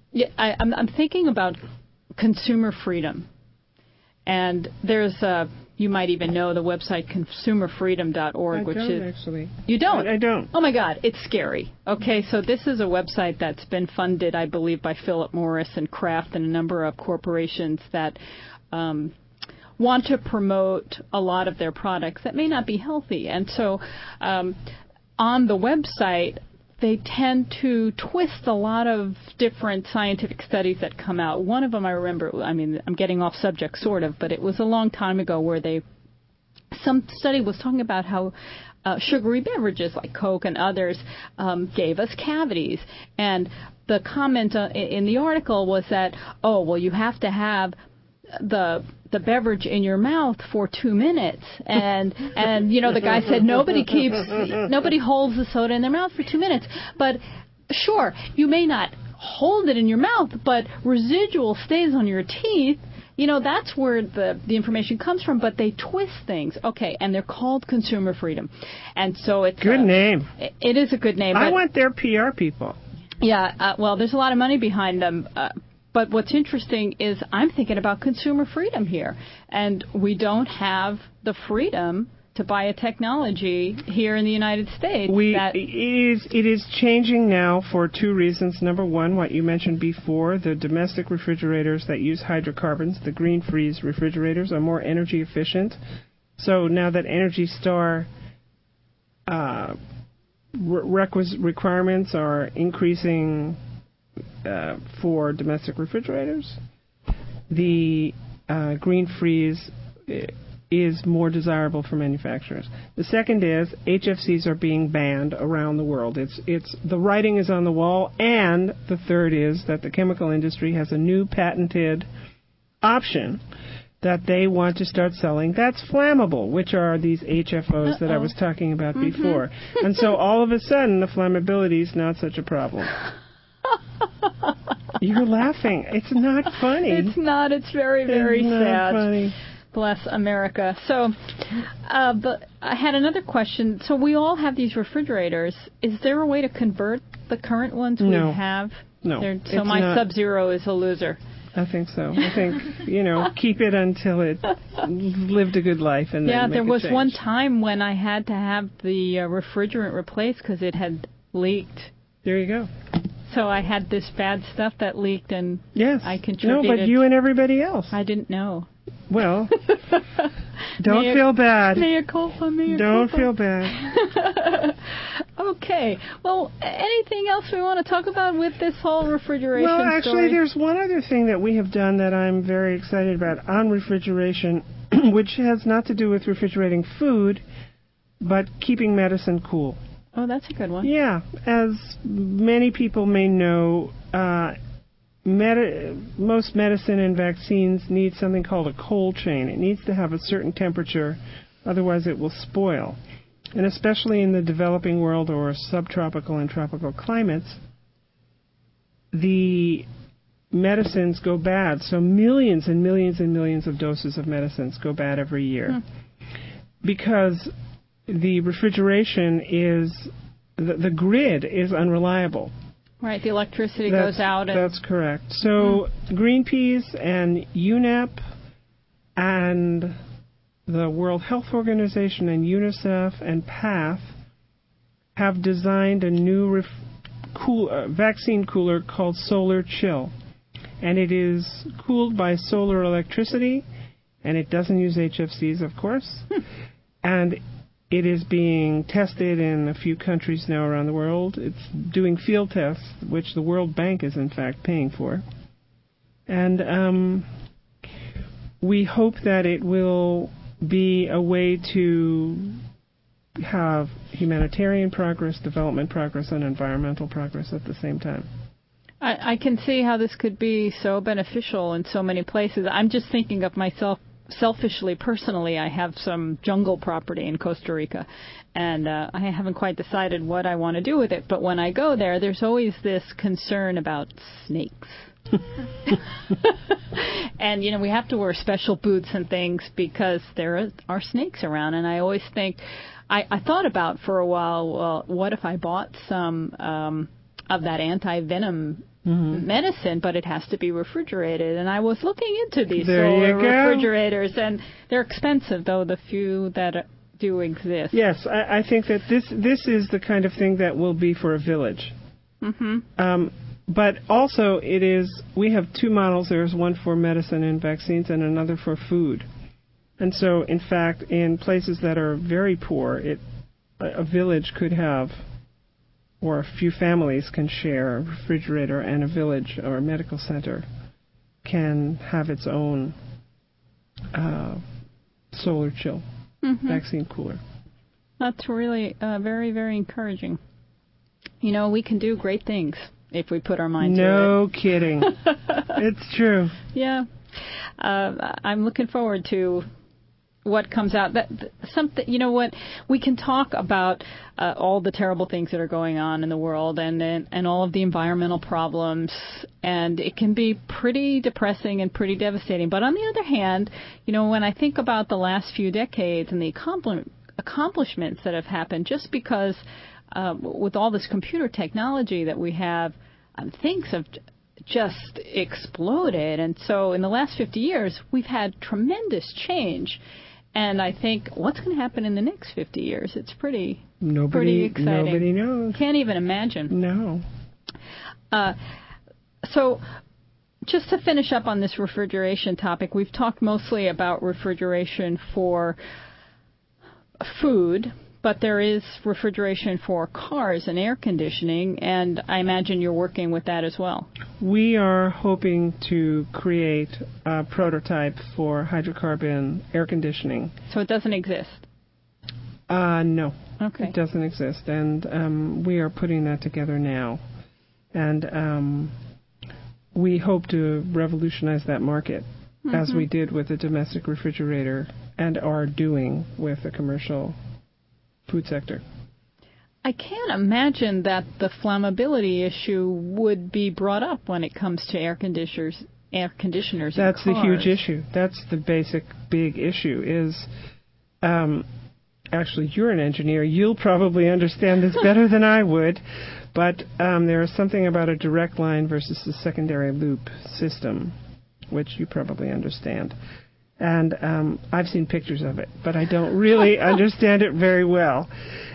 Speaker 2: I'm thinking about consumer freedom, and there's you might even know the website consumerfreedom.org, which is...
Speaker 3: actually.
Speaker 2: You don't?
Speaker 3: I don't.
Speaker 2: Oh, my God. It's scary. Okay, so this is a website that's been funded, I believe, by Philip Morris and Kraft and a number of corporations that want to promote a lot of their products that may not be healthy. And so on the website, they tend to twist a lot of different scientific studies that come out. One of them I remember, I mean, I'm getting off subject sort of, but it was a long time ago where some study was talking about how sugary beverages like Coke and others gave us cavities. And the comment in the article was that, oh, well, you have to have the beverage in your mouth for 2 minutes, and the guy said nobody holds the soda in their mouth for 2 minutes. But sure, you may not hold it in your mouth, but residual stays on your teeth. That's where the information comes from, but they twist things. Okay, and they're called Consumer Freedom. And so it's
Speaker 3: good name.
Speaker 2: It is a good name.
Speaker 3: I want their PR people.
Speaker 2: Yeah, well, there's a lot of money behind them. But what's interesting is I'm thinking about consumer freedom here, and we don't have the freedom to buy a technology here in the United States.
Speaker 3: It is changing now for two reasons. Number one, what you mentioned before, the domestic refrigerators that use hydrocarbons, the green freeze refrigerators, are more energy efficient. So now that Energy Star requirements are increasing for domestic refrigerators, the green freeze is more desirable for manufacturers. The second is HFCs are being banned around the world. It's the writing is on the wall, and the third is that the chemical industry has a new patented option that they want to start selling that's flammable, which are these HFOs that I was talking about before. And so all of a sudden the flammability is not such a problem. You're laughing. It's not funny.
Speaker 2: It's not. It's very, very
Speaker 3: sad.
Speaker 2: Not
Speaker 3: funny.
Speaker 2: Bless America. So, but I had another question. So we all have these refrigerators. Is there a way to convert the current ones we have?
Speaker 3: No.
Speaker 2: So my Sub-Zero is a loser.
Speaker 3: I think so. I think, keep it until it lived a good life and then make
Speaker 2: there was
Speaker 3: change.
Speaker 2: one time when I had to have the refrigerant replaced because it had leaked.
Speaker 3: There you go.
Speaker 2: So I had this bad stuff that leaked, and
Speaker 3: yes.
Speaker 2: I contributed.
Speaker 3: No, but you and everybody else.
Speaker 2: I didn't know.
Speaker 3: Well, don't feel bad.
Speaker 2: Mea culpa,
Speaker 3: don't feel bad.
Speaker 2: Okay. Well, anything else we want to talk about with this whole refrigeration
Speaker 3: Well, actually,
Speaker 2: story?
Speaker 3: there's one other thing that we have done that I'm very excited about on refrigeration, which has not to do with refrigerating food, but keeping medicine cool.
Speaker 2: Oh, that's a good one.
Speaker 3: Yeah. As many people may know, most medicine and vaccines need something called a cold chain. It needs to have a certain temperature, otherwise it will spoil. And especially in the developing world or subtropical and tropical climates, the medicines go bad. So millions and millions and millions of doses of medicines go bad every year. Because the refrigeration is, the grid is unreliable.
Speaker 2: Right, the electricity goes out.
Speaker 3: That's correct. So Greenpeace and UNEP and the World Health Organization and UNICEF and PATH have designed a new vaccine cooler called Solar Chill. And it is cooled by solar electricity, and it doesn't use HFCs, of course. And it is being tested in a few countries now around the world. It's doing field tests, which the World Bank is, in fact, paying for. And we hope that it will be a way to have humanitarian progress, development progress, and environmental progress at the same time.
Speaker 2: I can see how this could be so beneficial in so many places. I'm just thinking of myself selfishly, personally. I have some jungle property in Costa Rica, and I haven't quite decided what I want to do with it. But when I go there, there's always this concern about snakes. And, we have to wear special boots and things because there are snakes around. And I always think, I thought about for a while, well, what if I bought some of that anti-venom medicine, but it has to be refrigerated. And I was looking into these
Speaker 3: There you
Speaker 2: solar
Speaker 3: go.
Speaker 2: refrigerators, and they're expensive, though, the few that do exist.
Speaker 3: Yes, I think that this is the kind of thing that will be for a village. But also, we have two models. There's one for medicine and vaccines and another for food. And so, in fact, in places that are very poor, a village could have, or a few families can share a refrigerator, and a village or a medical center can have its own solar chill vaccine cooler.
Speaker 2: That's really very, very encouraging. You know, we can do great things if we put our mind to it.
Speaker 3: No kidding. It's true.
Speaker 2: Yeah. I'm looking forward to what comes out. Something, you know what, we can talk about all the terrible things that are going on in the world and all of the environmental problems, and it can be pretty depressing and pretty devastating. But on the other hand, you know, when I think about the last few decades and the accomplishments that have happened, just because with all this computer technology that we have, things have just exploded. And so in the last 50 years, we've had tremendous change. And I think, what's going to happen in the next 50 years? It's pretty exciting.
Speaker 3: Nobody knows.
Speaker 2: Can't even imagine.
Speaker 3: No.
Speaker 2: So just to finish up on this refrigeration topic, we've talked mostly about refrigeration for food, but there is refrigeration for cars and air conditioning, and I imagine you're working with that as well.
Speaker 3: We are hoping to create a prototype for hydrocarbon air conditioning.
Speaker 2: So it doesn't exist?
Speaker 3: No.
Speaker 2: Okay.
Speaker 3: It doesn't exist, and we are putting that together now. And we hope to revolutionize that market, as we did with the domestic refrigerator and are doing with the commercial food sector.
Speaker 2: I can't imagine that the flammability issue would be brought up when it comes to air conditioners
Speaker 3: That's
Speaker 2: in
Speaker 3: the huge issue. That's the big issue is, actually, you're an engineer. You'll probably understand this better than I would, but there is something about a direct line versus a secondary loop system, which you probably understand. And I've seen pictures of it, but I don't really understand it very well.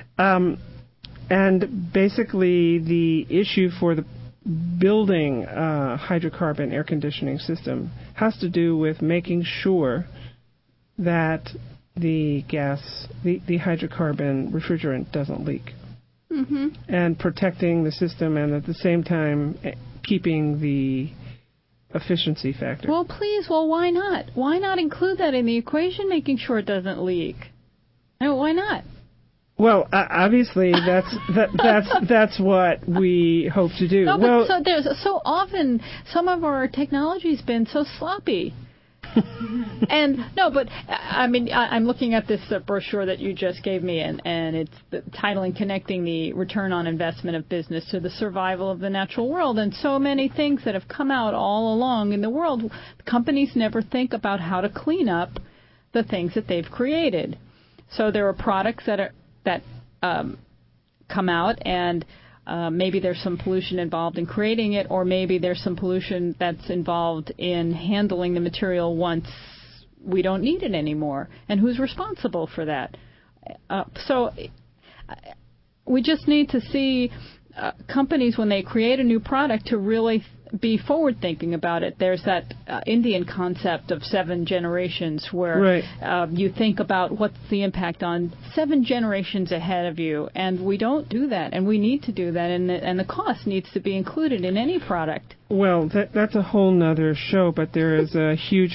Speaker 3: And basically, the issue for the building a hydrocarbon air conditioning system has to do with making sure that the hydrocarbon refrigerant doesn't leak. And protecting the system, and at the same time keeping the efficiency factor.
Speaker 2: Well, please, why not? Why not include that in the equation, making sure it doesn't leak? No, why not?
Speaker 3: Well, obviously, that's what we hope to do.
Speaker 2: No, but so often some of our technology's been so sloppy. And no, but I mean, I'm looking at this brochure that you just gave me, and it's the titling Connecting the Return on Investment of Business to the Survival of the Natural World. And so many things that have come out all along in the world, companies never think about how to clean up the things that they've created. So there are products that come out, and maybe there's some pollution involved in creating it, or maybe there's some pollution that's involved in handling the material once we don't need it anymore. And who's responsible for that? So we just need to see companies, when they create a new product, to really be forward-thinking about it. There's that Indian concept of 7 generations where you think about what's the impact on 7 generations ahead of you, and we don't do that, and we need to do that, and the cost needs to be included in any product.
Speaker 3: Well, that's a whole nother show, but there is a huge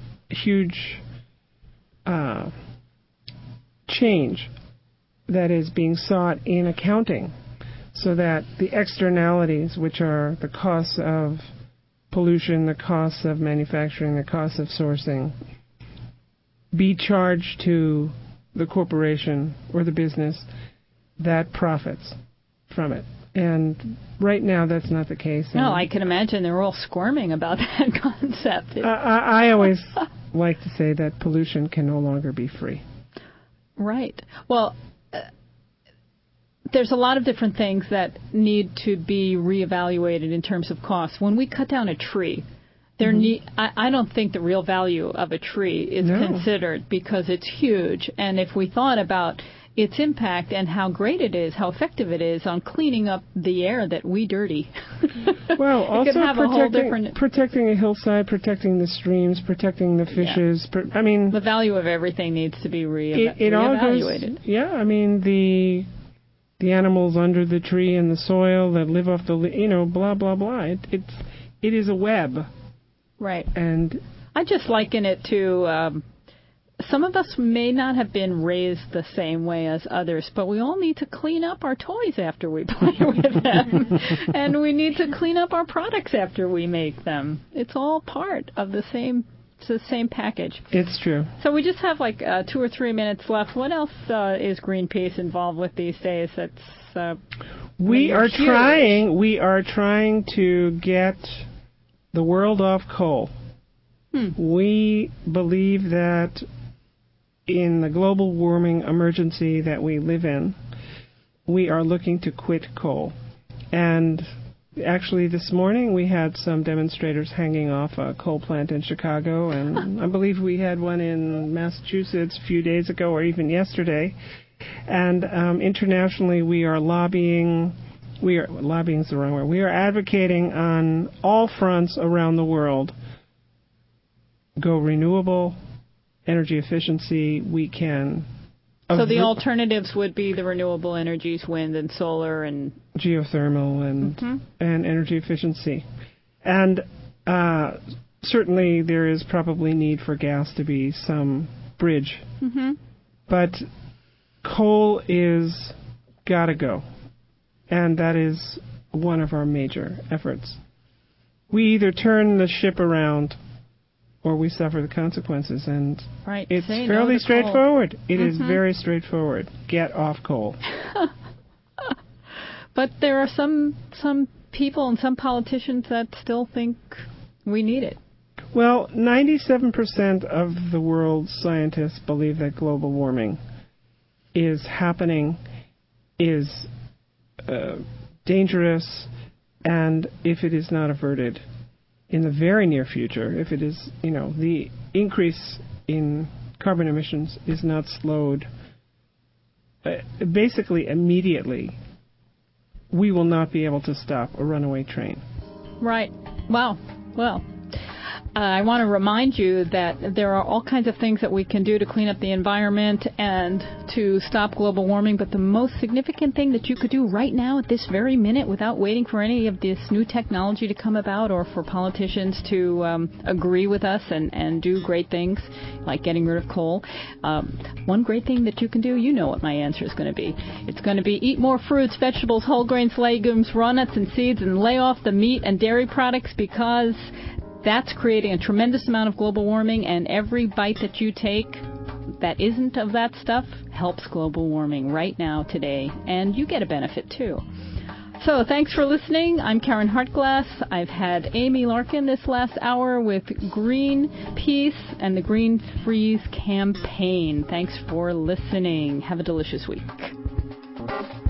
Speaker 3: change that is being sought in accounting, so that the externalities, which are the costs of pollution, the costs of manufacturing, the costs of sourcing, be charged to the corporation or the business that profits from it. And right now, that's not the case.
Speaker 2: No, I can imagine they're all squirming about that concept.
Speaker 3: I always like to say that pollution can no longer be free.
Speaker 2: Right. Well, there's a lot of different things that need to be reevaluated in terms of cost. When we cut down a tree, I don't think the real value of a tree is considered because it's huge. And if we thought about its impact and how great it is, how effective it is on cleaning up the air that we dirty.
Speaker 3: Well, also protecting a hillside, protecting the streams, protecting the fishes.
Speaker 2: Yeah. The value of everything needs to be reevaluated.
Speaker 3: All goes, the animals under the tree and the soil that live off the, blah, blah, blah. It is a web.
Speaker 2: Right.
Speaker 3: And
Speaker 2: I just liken it to... some of us may not have been raised the same way as others, but we all need to clean up our toys after we play with them. And we need to clean up our products after we make them. It's all part of the same package.
Speaker 3: It's true.
Speaker 2: So we just have 2 or 3 minutes left. What else is Greenpeace involved with these days?
Speaker 3: We are trying to get the world off coal. We believe that in the global warming emergency that we live in, we are looking to quit coal. And actually this morning we had some demonstrators hanging off a coal plant in Chicago, and I believe we had one in Massachusetts a few days ago or even yesterday. And internationally we are lobbying is the wrong word. We are advocating on all fronts around the world. Go renewable, energy efficiency, we can...
Speaker 2: So the alternatives would be the renewable energies, wind and solar and...
Speaker 3: geothermal and energy efficiency. And certainly there is probably need for gas to be some bridge. But coal is gotta go. And that is one of our major efforts. We either turn the ship around or we suffer the consequences, and it's fairly straightforward. It is very straightforward. Get off coal.
Speaker 2: But there are some people and some politicians that still think we need it.
Speaker 3: Well, 97% of the world's scientists believe that global warming is happening, is dangerous, and if it is not averted in the very near future, if it is, the increase in carbon emissions is not slowed basically immediately, we will not be able to stop a runaway train.
Speaker 2: Right. Wow. Well, I want to remind you that there are all kinds of things that we can do to clean up the environment and to stop global warming, but the most significant thing that you could do right now at this very minute without waiting for any of this new technology to come about or for politicians to agree with us and do great things like getting rid of coal, one great thing that you can do, you know what my answer is going to be. It's going to be eat more fruits, vegetables, whole grains, legumes, raw nuts and seeds, and lay off the meat and dairy products, because that's creating a tremendous amount of global warming, and every bite that you take that isn't of that stuff helps global warming right now, today, and you get a benefit too. So thanks for listening. I'm Karen Hartglass. I've had Amy Larkin this last hour with Greenpeace and the Green Freeze campaign. Thanks for listening. Have a delicious week.